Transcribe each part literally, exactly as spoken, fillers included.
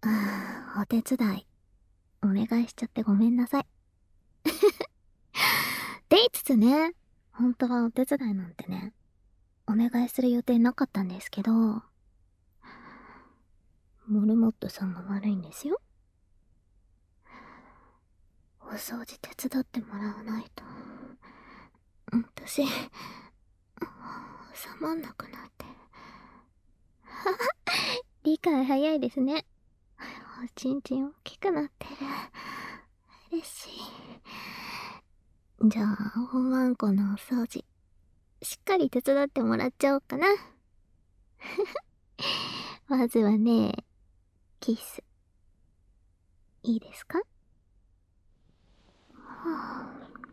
あーお手伝い、お願いしちゃってごめんなさい。って言いつつね、本当はお手伝いなんてね、お願いする予定なかったんですけど、モルモットさんが悪いんですよ。お掃除手伝ってもらわないと。私、収まんなくなって。理解早いですね。おちんちん大きくなってる。嬉しい。じゃあ、おまんこのお掃除、しっかり手伝ってもらっちゃおうかな。まずはね、キス。いいですか？は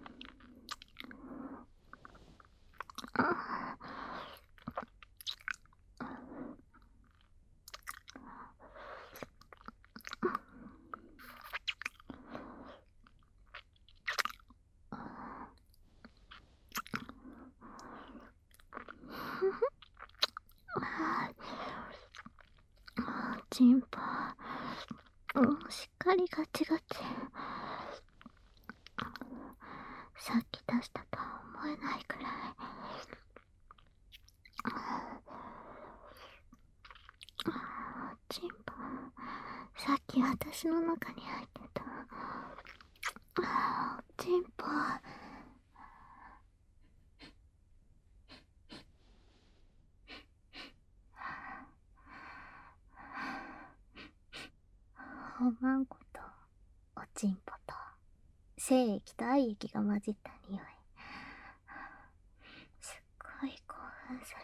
あ、あチンポ、うん、しっかりガチガチ。さっき出したとは思えないくらい。チンポ、さっき私の中に入ってた。チンポ、おまんことおちんぽと精液と愛液が混じった匂い。すっごい興奮する。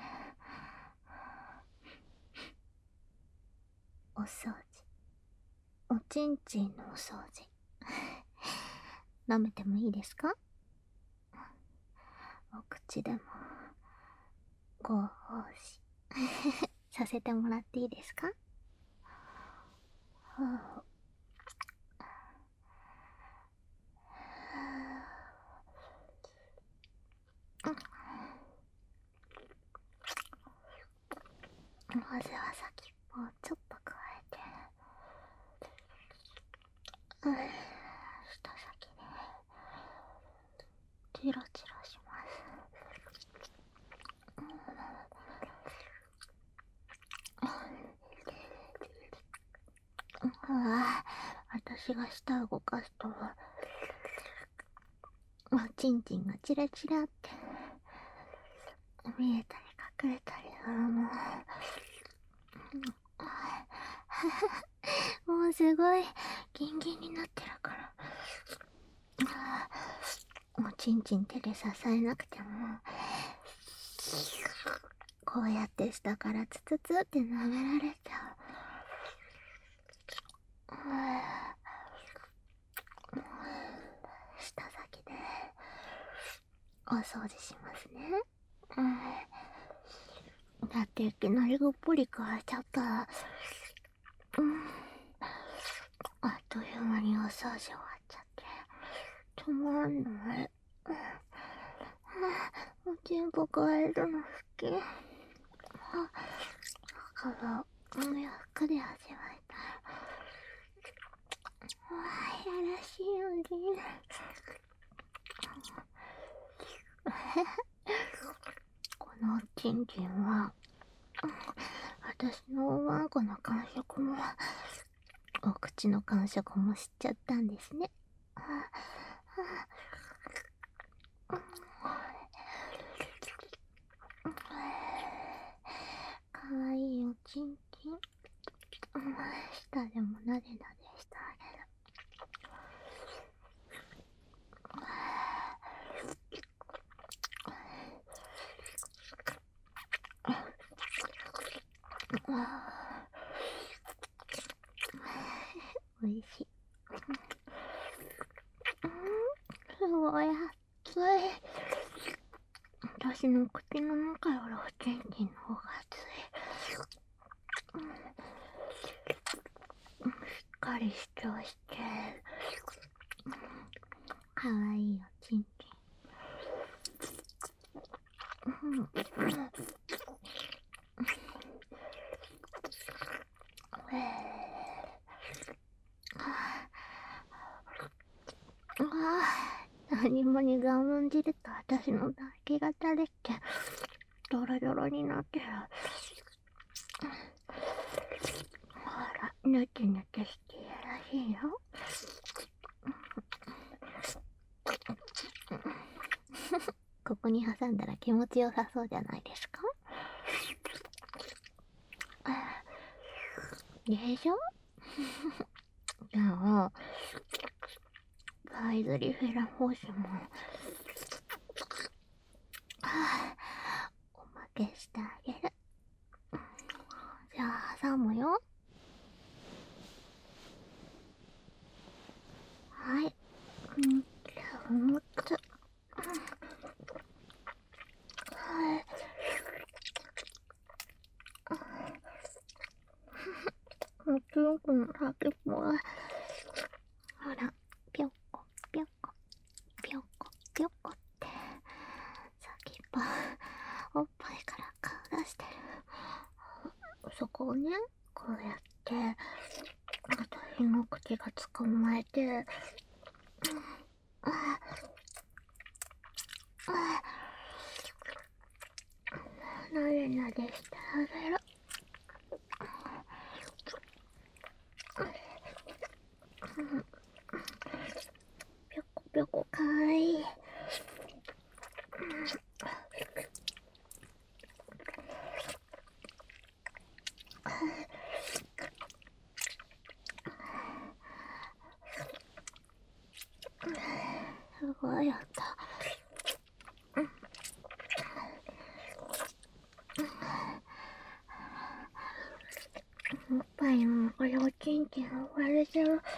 お掃除、おちんちんのお掃除、舐めてもいいですか？お口でもご奉仕させてもらっていいですか？はあ、まずは先っぽをちょっと加えて、うん、舌先でチロチロします。うわ、私が舌を動かすと、おちんちんがチラチラって見えたり隠れたりするの。もうすごいギンギンになってるから、おちんちん手で支えなくても、こうやって下からツツツって舐められちゃう。舌先でお掃除しますね。だっていきなりぐっぽり加えちゃったら、うん、あっという間にお掃除終わっちゃって止まんない。おちんぽ加えるの好き。だからゆっくり味わいたい。やらしいよね。このおちんちんは私のおまんこの感触もお口の感触も知っちゃったんですね。かわいいおちんちん、舌でもなでなでしてあげる。おいしい。すごい熱い。私の口の中よりおちんちんの方が熱い。しっかり主張してかわいいおちんちん。うん、 何もにがむんじると私の唾液が垂れてドロドロになってる。ほら、ぬてぬてしていやらしいよ。ここに挟んだら気持ちよさそうじゃないですか。でしょ。じゃあパイズリフェラホースもおまけしてあげる。じゃあ挟むよ。はい、うん、じゃあもっと、はい、もっとよくの先っぽが、ほら、ぴょっこぴょっこぴょっこぴょっこって先っぽおっぱいから顔出してる。そこをね、こうやって私の口が捕まえて、ああなでなでしてあげる。ぴょこぴょこかわいい。すごいやった。おっぱいの中でおちんちんが割れてる。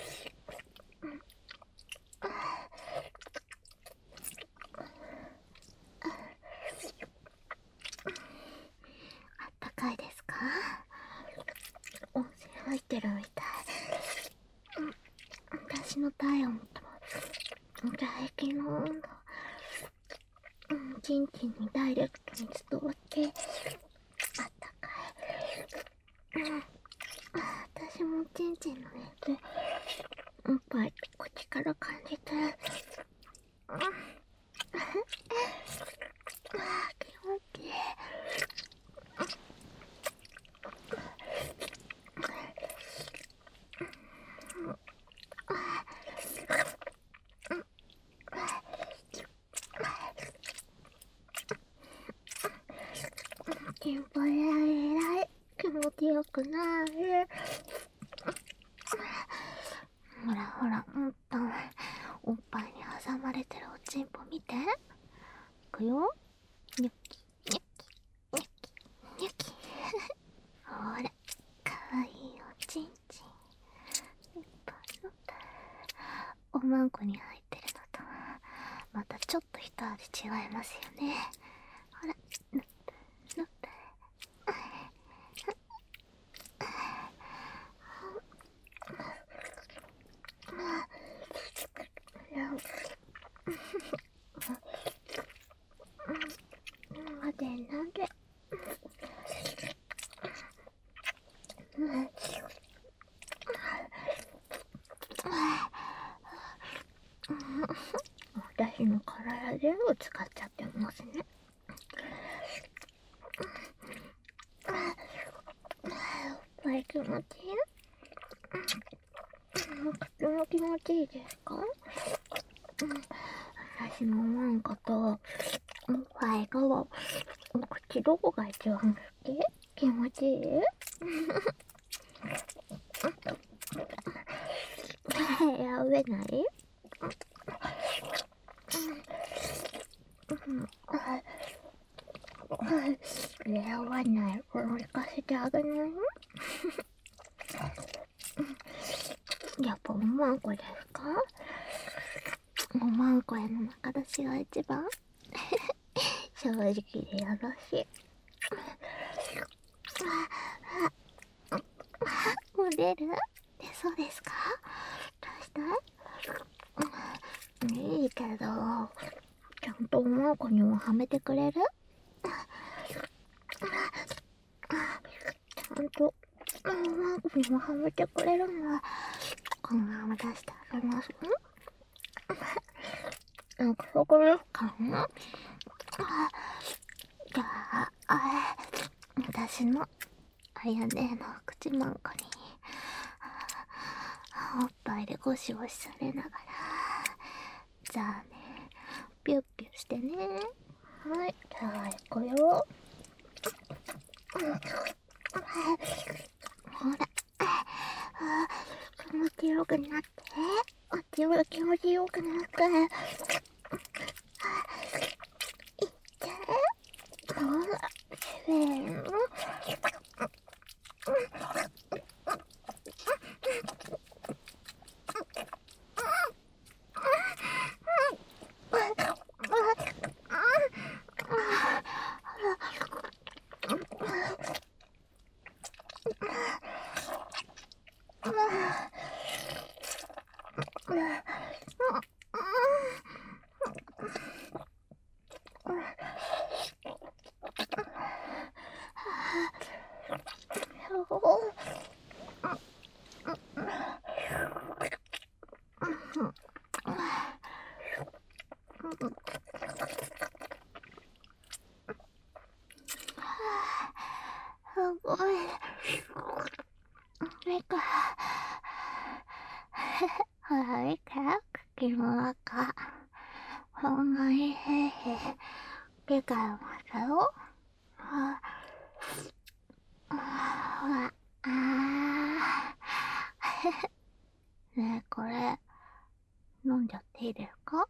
あったかいですか？温泉入ってるみたい。私の体温と唾液の温度、うん、ちんちんにダイレクトに伝わってあったかい。うん、私もちんちんの熱おっぱい口から感じてる。うん、あ気持ちいい。テンポ偉い偉い。気持ちよくなる。ほらほら、うんとおっぱいに挟まれてるおちんぽ見て。いくよ。ニョキニョキニョキニョキほら、かわいいおちんちんいっぱいのおまんこに入ってるのとまたちょっと一味違いますよね。ほら、ぬったぬったなんでなんで私の体全部使っちゃってますね。これ気持ちいい？口も気持ちいいですか？私のマンコとおっぱいがお口どこが一番好き？気持ちいい？やべない？やばない。これ行かせてあげない？やっぱおまんこですか？おまんこへの中出しが一番正直で優しい。もう出る？出そうですか？どうしたい？いいけど、ちゃんとおまんこにもはめてくれる？ちゃんとおまんこにもはめてくれるのはこのまま出してあげます。 約束ですからね。じゃあ、あ私のあやねの口まんこにおっぱいでゴシゴシされながら、じゃあね、ピュッピュしてね。はい、じゃあ行くよ。ほら、気持ちよくなって、こっちも気持ちよくなって、いっちゃえ。ほら、せーの。すごい。ミカ。ほら、ミカ、口の中。ほんまにへいへい。理解もしたよ。ああ、ほら、あー。ねえ、これ、飲んじゃっていいですか？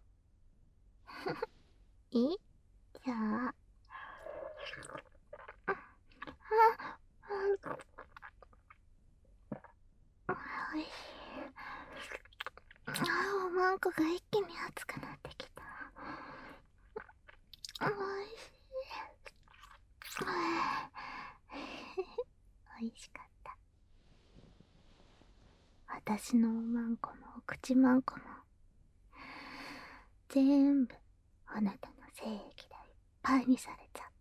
いい？じゃあ。おいしい。ああ、おまんこが一気に熱くなってきた。おいしい。おいしかった。私のおまんこもお口まんこも全部あなたの精液でいっぱいにされちゃった。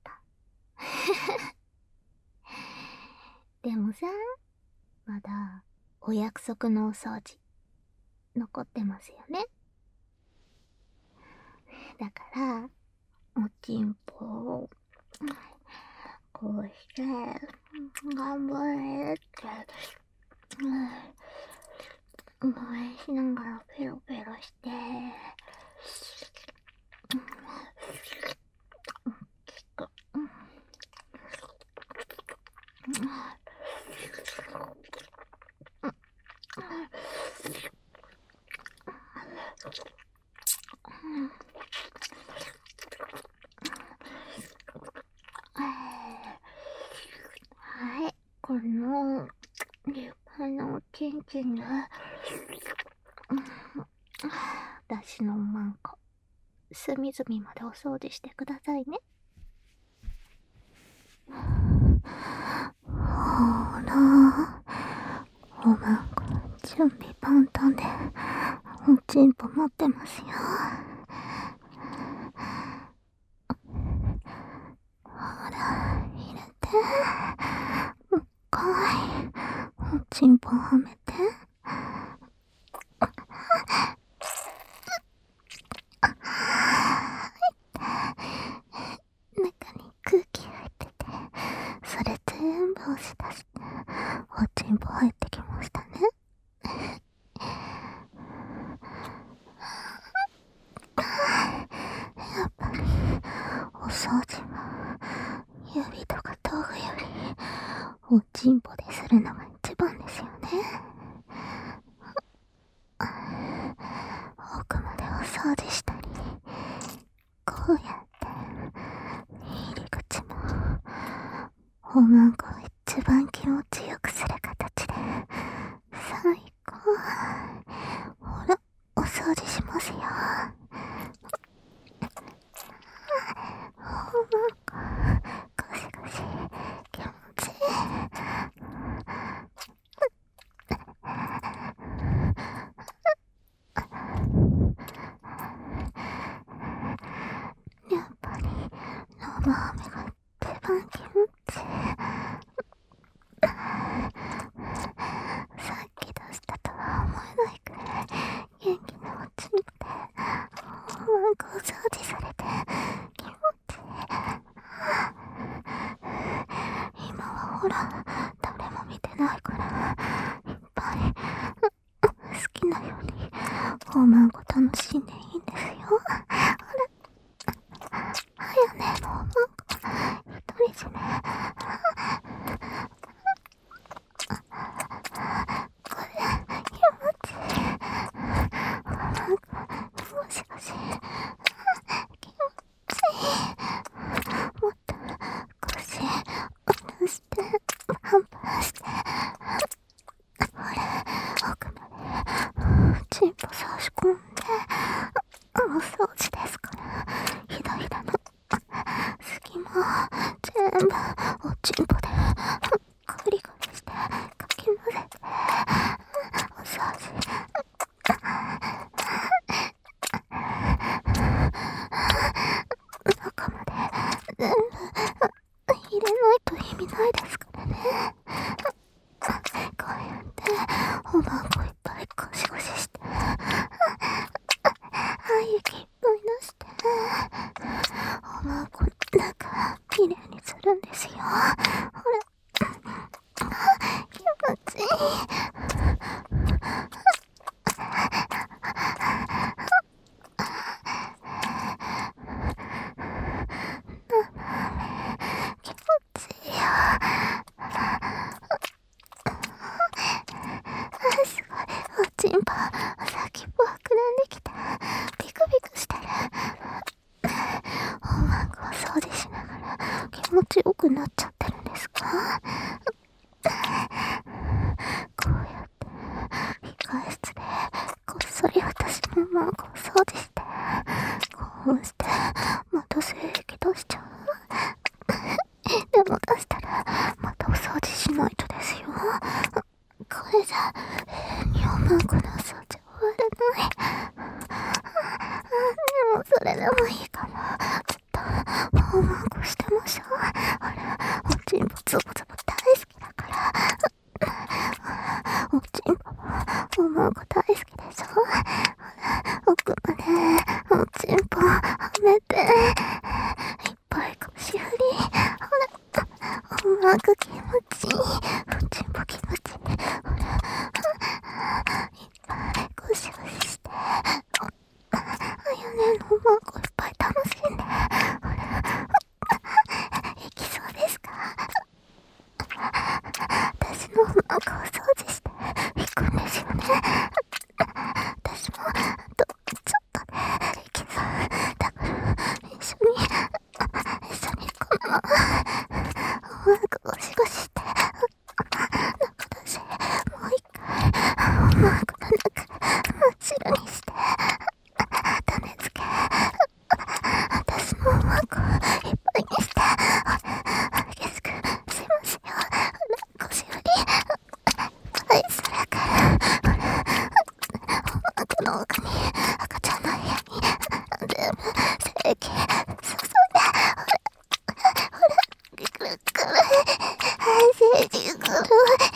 でもさ、まだお約束のお掃除残ってますよね。だからおちんぽをこうして頑張れって応援しながらペロペロしてはい、この立派なおちんちんで私のおまんこ隅々までお掃除してくださいね。ほら、おまんこ準備万端でおちんぽ持ってますよ。ほら、入れて、もう一回おちんぽはめて。中に空気入ってて、それ全部押し出しておちんぽ入ってきましたね。やっぱりお掃除は指とか道具よりおちんぽでするのが一番ですよね。奥までお掃除したり、こうやって入り口もおまんこを一番気持ちよくする形で最高。ほら、お掃除しますよ。おまんこゴシゴシ気持ちいい。やっぱり生飴が一番気持ちいい。さっき出したとは思えないくらい元気なおちんぽで、おんこ掃除されて気持ちいい。今はほら、誰も見てないから、いっぱい好きなようにおまんこ楽しんでいいんですよ。ほら、はやねのおまんこ独り占め。これ気持ちいい。おまんこもしもし気持ちいい。もっと腰下ろしてパンパンして、ほら奥までチンポ差し込んでお掃除ですから、ひだひだの隙間全部おちんぽでグリグリしてかき混ぜてお掃除。中まで全部入れないと意味ないですからね。こうやっておまんこいっぱいゴシゴシして液いっぱい出しておまんこの中きれいにするんですよ。ほら気持ちいい。気持ちいいよ。すごい、おちんぽ先っぽ膨らんできた。ビクビクしてる。おまんこを掃除しながら気持ちよくなっちゃってるんですか？こうやって控室でこっそり私のおまんこを掃除して、こうしてまた精液出しちゃう。でも出したらまたお掃除しないとですよ。これじゃ永遠におまんこのお掃除終わらない。でもそれでもいいから、ずっとおまんこしてましょう。ほら、おちんぽつぼつぼ大好きだから。おちんぽもおまんこ大好きでしょ。ほら、奥までおちんぽはめて、いっぱい腰振り。ほら、おまんこ気持ちいい。おちんぽ気持ちいい。ほら、いっぱいゴシゴシして。あやねのおまんこいっぱい楽しんで。ほら、いきそうですか？私のおまんこを掃除していくんですよね。私もとちょっとでいきそうだから、一緒に一緒にこのままおまんこゴシゴシして中だし、もう一回おまんこの中真っ白にして種付け、私のおまんこいっぱいにして激しくしますよ。ほら、腰振りはいそれから、ほらおまんこの奥に赤ちゃんの部屋に全部精液注いで、ほらほらくるくる精液くるくる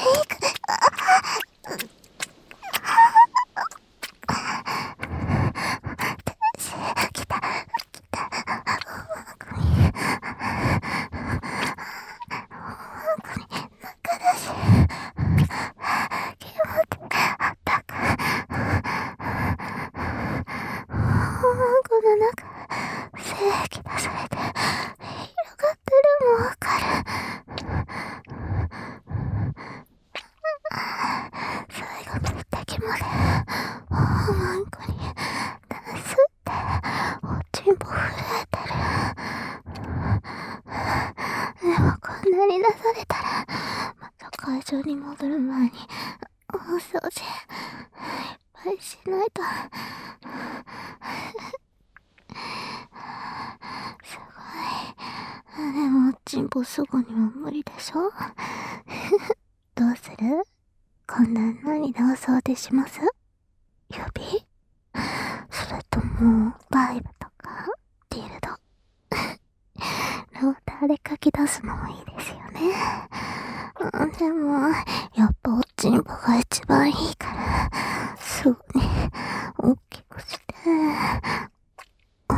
来た来たおまんこにおまんこに中だし気持ちあったかい。おまんこの中精液出されて広がってるのわかる。最後の一滴までおまんこに出すっておちんぽ震えてる。でもこんなに出されたらまた会場に戻る前にお掃除いっぱいしないと。すごい。でもおちんぽすぐには無理でしょ。どうする？こんな何でお掃除します？指？それともバイブとかディルドローターで書き出すのもいいですよね。うん、でもやっぱおちんぽが一番いいから、すぐに大きくしてお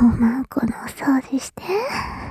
掃除して。